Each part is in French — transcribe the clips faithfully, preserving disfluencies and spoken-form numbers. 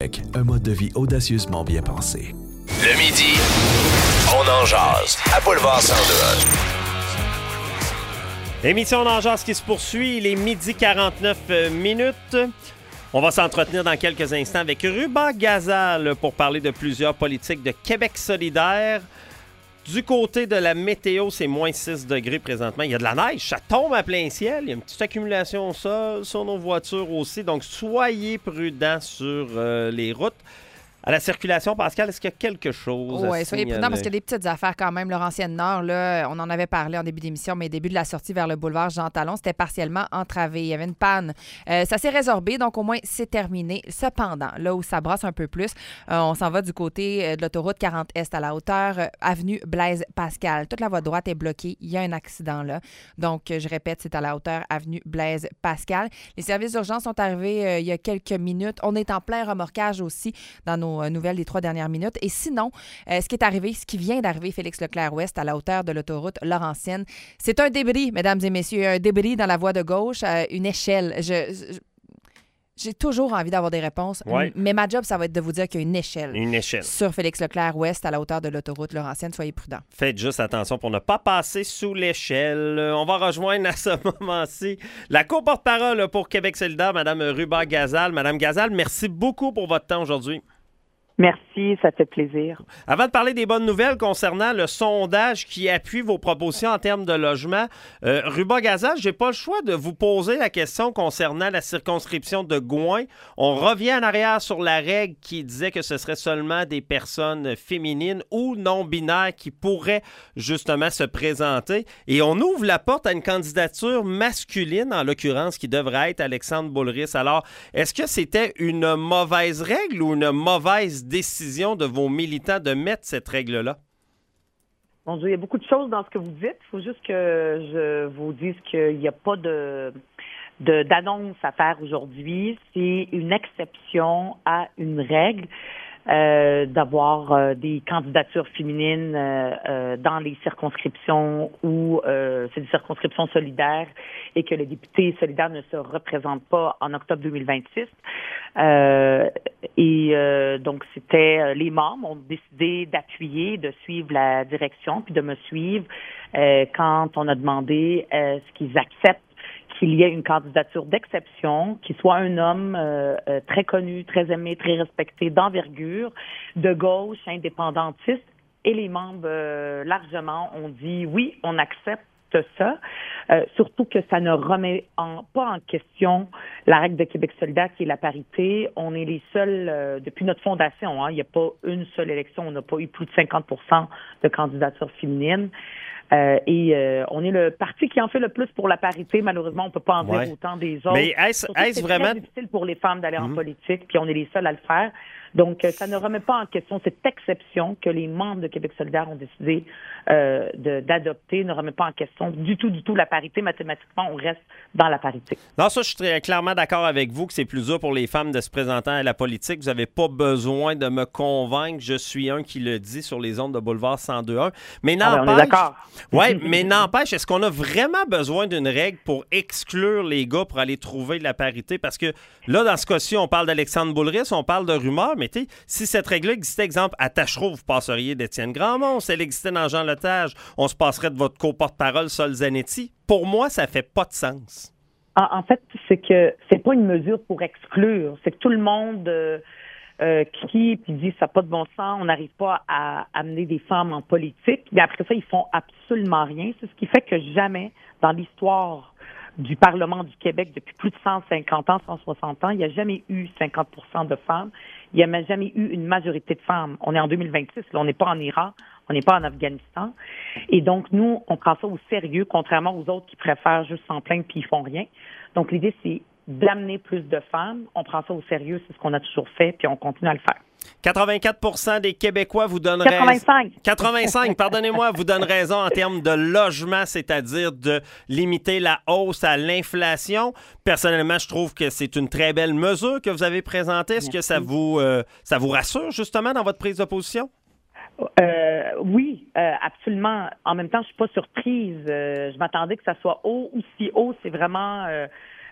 Québec, un mode de vie audacieusement bien pensé. Le midi, on en jase à Boulevard cent deux. Émission On en jase qui se poursuit, il est midi quarante-neuf minutes. On va s'entretenir dans quelques instants avec Ruba Gazal pour parler de plusieurs politiques de Québec solidaire. Du côté de la météo, c'est moins six degrés présentement. Il y a de la neige, ça tombe à plein ciel. Il y a une petite accumulation au sol, sur nos voitures aussi. Donc, soyez prudents sur euh, les routes. À la circulation, Pascal, est-ce qu'il y a quelque chose à Oui, soyez prudents parce qu'il y a des petites affaires quand même. Laurentienne Nord, là, on en avait parlé en début d'émission, mais début de la sortie vers le boulevard Jean Talon, c'était partiellement entravé. Il y avait une panne. Euh, ça s'est résorbé, donc au moins c'est terminé. Cependant, là où ça brasse un peu plus, euh, on s'en va du côté de l'autoroute quarante Est à la hauteur euh, avenue Blaise Pascal. Toute la voie droite est bloquée. Il y a un accident là. Donc, je répète, c'est à la hauteur avenue Blaise Pascal. Les services d'urgence sont arrivés euh, il y a quelques minutes. On est en plein remorquage aussi dans nos nouvelles des trois dernières minutes. Et sinon, euh, ce qui est arrivé, ce qui vient d'arriver, Félix Leclerc-Ouest, à la hauteur de l'autoroute Laurentienne, c'est un débris, mesdames et messieurs, un débris dans la voie de gauche, euh, une échelle. Je, je, j'ai toujours envie d'avoir des réponses, ouais. mais ma job, ça va être de vous dire qu'il y a une échelle. Une échelle. Sur Félix Leclerc-Ouest, à la hauteur de l'autoroute Laurentienne. Soyez prudents. Faites juste attention pour ne pas passer sous l'échelle. On va rejoindre à ce moment-ci la co-porte-parole pour Québec solidaire, Mme Ruba Gazal. Mme Gazal, merci beaucoup pour votre temps aujourd'hui. Merci, ça fait plaisir. Avant de parler des bonnes nouvelles concernant le sondage qui appuie vos propositions en termes de logement, euh, Ruba Gazal, j'ai pas le choix de vous poser la question concernant la circonscription de Gouin. On revient en arrière sur la règle qui disait que ce serait seulement des personnes féminines ou non-binaires qui pourraient justement se présenter. Et on ouvre la porte à une candidature masculine, en l'occurrence, qui devrait être Alexandre Boulris. Alors, est-ce que c'était une mauvaise règle ou une mauvaise décision de vos militants de mettre cette règle-là? Bon Dieu, il y a beaucoup de choses dans ce que vous dites. Il faut juste que je vous dise qu'il n'y a pas de, de d'annonce à faire aujourd'hui. C'est une exception à une règle. Euh, d'avoir euh, des candidatures féminines euh, euh, dans les circonscriptions où euh, c'est des circonscriptions solidaires et que le député solidaire ne se représente pas en octobre deux mille vingt-six. Euh, et euh, donc, c'était les membres ont décidé d'appuyer, de suivre la direction, puis de me suivre euh, quand on a demandé euh, ce qu'ils acceptent qu'il y ait une candidature d'exception, qui soit un homme euh, euh, très connu, très aimé, très respecté, d'envergure, de gauche, indépendantiste, et les membres euh, largement ont dit oui, on accepte ça, euh, surtout que ça ne remet en, pas en question la règle de Québec solidaire qui est la parité. On est les seuls, euh, depuis notre fondation, hein, il n'y a pas une seule élection, on n'a pas eu plus de cinquante pour cent de candidatures féminines. Euh, et euh, on est le parti qui en fait le plus pour la parité. Malheureusement, on ne peut pas en dire ouais. autant des autres. Mais est-ce, est-ce c'est vraiment... très difficile pour les femmes d'aller mm-hmm. en politique, puis on est les seuls à le faire. Donc, ça ne remet pas en question cette exception que les membres de Québec solidaire ont décidé euh, de, d'adopter, ne remet pas en question du tout, du tout la parité. Mathématiquement, on reste dans la parité. Non, ça, je suis très clairement d'accord avec vous que c'est plus dur pour les femmes de se présenter à la politique. Vous n'avez pas besoin de me convaincre. Je suis un qui le dit sur les ondes de Boulevard cent deux un. Mais n'empêche... Ah ben, on est d'accord. Oui, mais n'empêche, est-ce qu'on a vraiment besoin d'une règle pour exclure les gars pour aller trouver de la parité? Parce que là, dans ce cas-ci, on parle d'Alexandre Boulris, on parle de rumeurs, mais tu sais, si cette règle-là existait, exemple, à Tachereau, vous passeriez d'Étienne Grandmont. Si elle existait dans Jean Lestage, on se passerait de votre co-porte-parole Sol Zanetti. Pour moi, ça fait pas de sens. En, en fait, c'est que c'est pas une mesure pour exclure. C'est que tout le monde euh, euh, crie puis dit ça n'a pas de bon sens, on n'arrive pas à amener des femmes en politique. Mais après ça, ils font absolument rien. C'est ce qui fait que jamais, dans l'histoire du Parlement du Québec, depuis plus de cent cinquante ans, cent soixante ans, il n'y a jamais eu cinquante pour cent de femmes. Il n'y a jamais eu une majorité de femmes. On est en deux mille vingt-six, là, on n'est pas en Iran, on n'est pas en Afghanistan. Et donc, nous, on prend ça au sérieux, contrairement aux autres qui préfèrent juste s'en plaindre puis ils font rien. Donc, l'idée, c'est d'amener plus de femmes. On prend ça au sérieux, c'est ce qu'on a toujours fait, puis on continue à le faire. quatre-vingt-quatre pour cent des Québécois vous donnent raison. quatre-vingt-cinq. quatre-vingt-cinq, pardonnez-moi, vous donnent raison en termes de logement, c'est-à-dire de limiter la hausse à l'inflation. Personnellement, je trouve que c'est une très belle mesure que vous avez présentée. Est-ce Merci. que ça vous, euh, ça vous rassure justement dans votre prise de position? Euh, oui, euh, absolument. En même temps, je suis pas surprise. Euh, je m'attendais que ça soit haut ou si haut. C'est vraiment... Euh,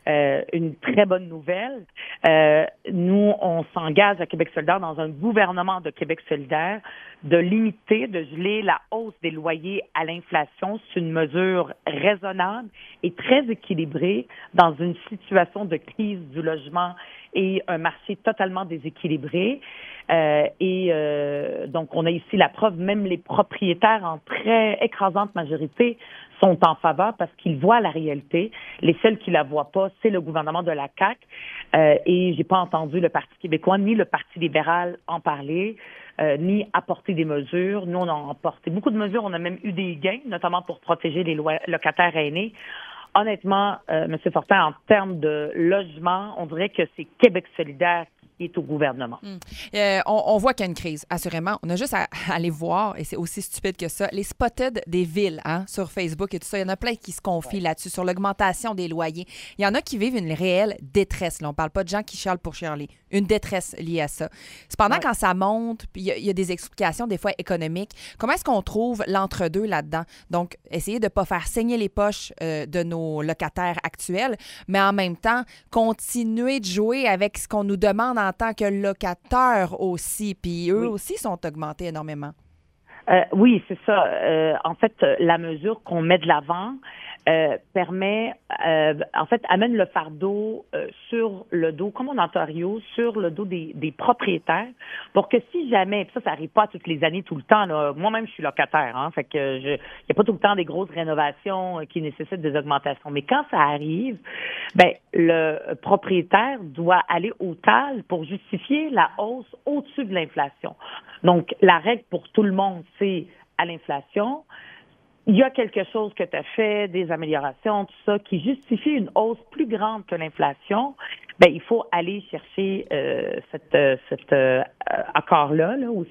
euh, une très bonne nouvelle. Euh, nous, on s'engage à Québec solidaire dans un gouvernement de Québec solidaire de limiter, de geler la hausse des loyers à l'inflation. C'est une mesure raisonnable et très équilibrée dans une situation de crise du logement et un marché totalement déséquilibré. Euh, et euh, donc, on a ici la preuve, même les propriétaires en très écrasante majorité sont en faveur parce qu'ils voient la réalité. Les seuls qui la voient pas, c'est le gouvernement de la C A Q. Euh, et j'ai pas entendu le Parti québécois ni le Parti libéral en parler, euh, ni apporter des mesures. Nous, on a apporté beaucoup de mesures. On a même eu des gains, notamment pour protéger les lo- locataires aînés. Honnêtement, euh, M. Fortin, en termes de logement, on dirait que c'est Québec solidaire qui est au gouvernement. Hum. Euh, on, on voit qu'il y a une crise, assurément. On a juste à, à aller voir, et c'est aussi stupide que ça, les spotted des villes hein, sur Facebook et tout ça. Il y en a plein qui se confient ouais. là-dessus, sur l'augmentation des loyers. Il y en a qui vivent une réelle détresse. Là. On ne parle pas de gens qui chialent pour chialer. Une détresse liée à ça. Cependant, ouais. quand ça monte, puis il y, y a des explications des fois économiques, comment est-ce qu'on trouve l'entre-deux là-dedans? Donc, essayer de ne pas faire saigner les poches euh, de nos locataires actuels, mais en même temps, continuer de jouer avec ce qu'on nous demande en tant que locataires aussi. Puis eux oui. aussi sont augmentés énormément. Euh, oui, c'est ça. Euh, en fait, la mesure qu'on met de l'avant euh, permet, euh, en fait, amène le fardeau euh, sur le dos, comme en Ontario, sur le dos des, des propriétaires, pour que si jamais, puis ça, ça arrive pas toutes les années, tout le temps, là. Moi-même, je suis locataire, hein, fait que je, il y a pas tout le temps des grosses rénovations qui nécessitent des augmentations. Mais quand ça arrive, ben, le propriétaire doit aller au T A L pour justifier la hausse au-dessus de l'inflation. Donc, la règle pour tout le monde, c'est à l'inflation. Il y a quelque chose que tu as fait, des améliorations, tout ça, qui justifie une hausse plus grande que l'inflation. Ben, il faut aller chercher euh, cette, euh, cet euh, accord-là, là, au,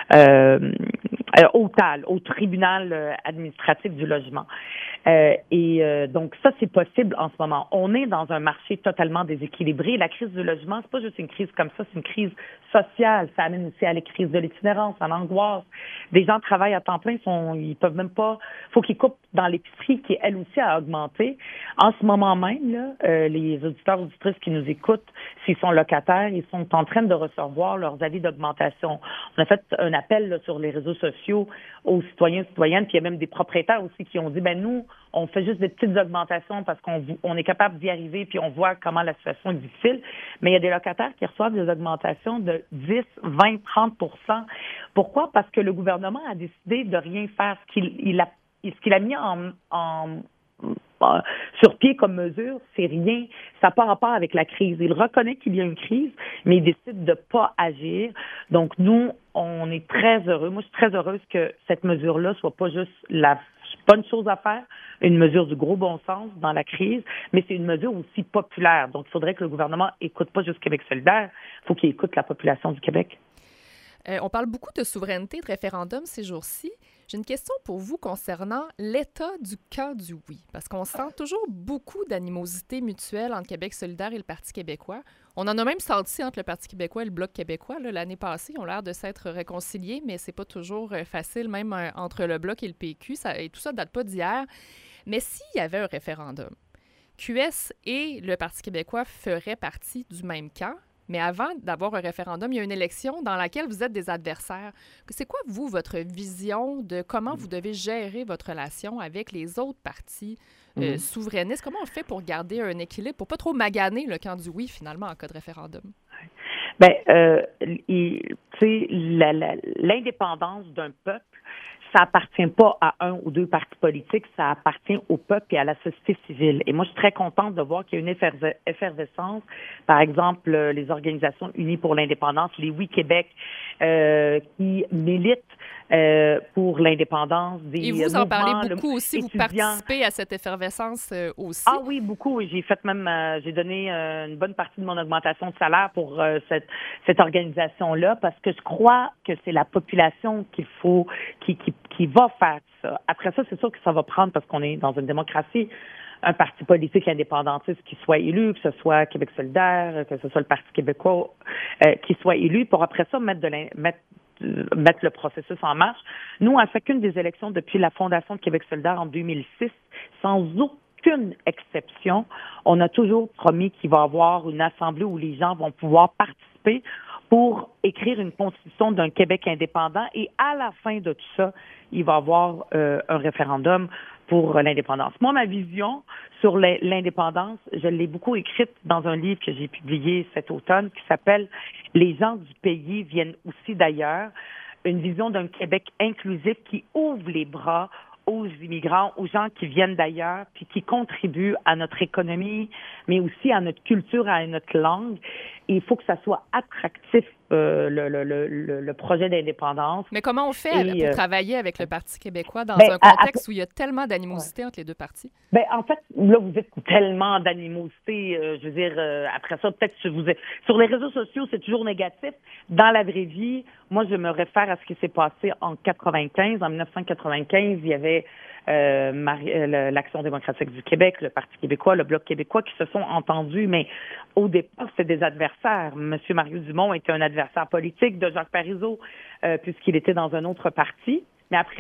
euh, au T A L, au tribunal administratif du logement. Euh, et euh, donc, ça, c'est possible en ce moment. On est dans un marché totalement déséquilibré. La crise du logement, c'est pas juste une crise comme ça, c'est une crise sociale. Ça amène aussi à la crise de l'itinérance, à l'angoisse. Des gens travaillent à temps plein, ils sont, ils peuvent même pas, faut qu'ils coupent dans l'épicerie qui, elle aussi, a augmenté. En ce moment même, là, euh, les auditeurs, auditrices qui nous écoutent, s'ils sont locataires, ils sont en train de recevoir leurs avis d'augmentation. On a fait un appel là, sur les réseaux sociaux aux citoyens, citoyennes, puis il y a même des propriétaires aussi qui ont dit, ben nous, on fait juste des petites augmentations parce qu'on on est capable d'y arriver puis on voit comment la situation est difficile. Mais il y a des locataires qui reçoivent des augmentations de dix, vingt, trente pour cent. Pourquoi? Parce que le gouvernement a décidé de rien faire. Ce qu'il il a, ce qu'il a mis en, en, en sur pied comme mesure, c'est rien. Ça n'a pas rapport avec la crise. Il reconnaît qu'il y a une crise, mais il décide de pas agir. Donc, nous, on est très heureux. Moi, je suis très heureuse que cette mesure-là soit pas juste la bonne chose à faire, une mesure du gros bon sens dans la crise, mais c'est une mesure aussi populaire. Donc, il faudrait que le gouvernement écoute pas juste Québec solidaire, il faut qu'il écoute la population du Québec. Euh, on parle beaucoup de souveraineté, de référendum ces jours-ci. J'ai une question pour vous concernant l'état du camp du oui, parce qu'on sent toujours beaucoup d'animosité mutuelle entre Québec solidaire et le Parti québécois. On en a même senti entre le Parti québécois et le Bloc québécois là, l'année passée. Ils ont l'air de s'être réconciliés, mais c'est pas toujours facile, même euh, entre le Bloc et le P Q. Ça, et tout ça ne date pas d'hier. Mais s'il y avait un référendum, Q S et le Parti québécois feraient partie du même camp. Mais avant d'avoir un référendum, il y a une élection dans laquelle vous êtes des adversaires. C'est quoi, vous, votre vision de comment vous devez gérer votre relation avec les autres partis euh, mmh. souverainistes? Comment on fait pour garder un équilibre, pour pas trop maganer le camp du oui, finalement, en cas de référendum? Bien, euh, tu sais, la, la, l'indépendance d'un peuple, ça appartient pas à un ou deux partis politiques, ça appartient au peuple et à la société civile. Et moi, je suis très contente de voir qu'il y a une effervescence. Par exemple, les organisations unies pour l'indépendance, les Oui Québec, euh, qui militent euh, pour l'indépendance des Et vous en parlez beaucoup le, aussi, étudiants. Vous participez à cette effervescence euh, aussi. Ah oui, beaucoup. J'ai fait même, euh, j'ai donné euh, une bonne partie de mon augmentation de salaire pour euh, cette, cette organisation-là, parce que je crois que c'est la population qu'il faut, qui, qui, qui va faire ça. Après ça, c'est sûr que ça va prendre, parce qu'on est dans une démocratie, un parti politique indépendantiste qui soit élu, que ce soit Québec solidaire, que ce soit le Parti québécois, euh, qui soit élu, pour après ça mettre de la, mettre mettre le processus en marche. Nous, à chacune des élections depuis la fondation de Québec solidaire en deux mille six, sans aucun aucune exception. On a toujours promis qu'il va y avoir une assemblée où les gens vont pouvoir participer pour écrire une constitution d'un Québec indépendant. Et à la fin de tout ça, il va y avoir euh, un référendum pour l'indépendance. Moi, ma vision sur l'indépendance, je l'ai beaucoup écrite dans un livre que j'ai publié cet automne qui s'appelle « Les gens du pays viennent aussi d'ailleurs ». Une vision d'un Québec inclusif qui ouvre les bras aux immigrants, aux gens qui viennent d'ailleurs, puis qui contribuent à notre économie, mais aussi à notre culture, à notre langue. Et il faut que ça soit attractif, euh, le, le, le, le projet d'indépendance. Mais comment on fait Et, pour euh, travailler avec le Parti québécois dans ben, un contexte à, à, où il y a tellement d'animosité ouais. entre les deux partis? Ben en fait, là, vous êtes tellement d'animosité. Euh, je veux dire, euh, après ça, peut-être que vous êtes... Sur les réseaux sociaux, c'est toujours négatif. Dans la vraie vie, moi, je me réfère à ce qui s'est passé en quatre-vingt-quinze. En mille neuf cent quatre-vingt-quinze, il y avait euh, Marie... euh, l'Action démocratique du Québec, le Parti québécois, le Bloc québécois qui se sont entendus, mais au départ, c'était des adversaires. Monsieur Mario Dumont était un adversaire politique de Jacques Parizeau, euh, puisqu'il était dans un autre parti. Mais après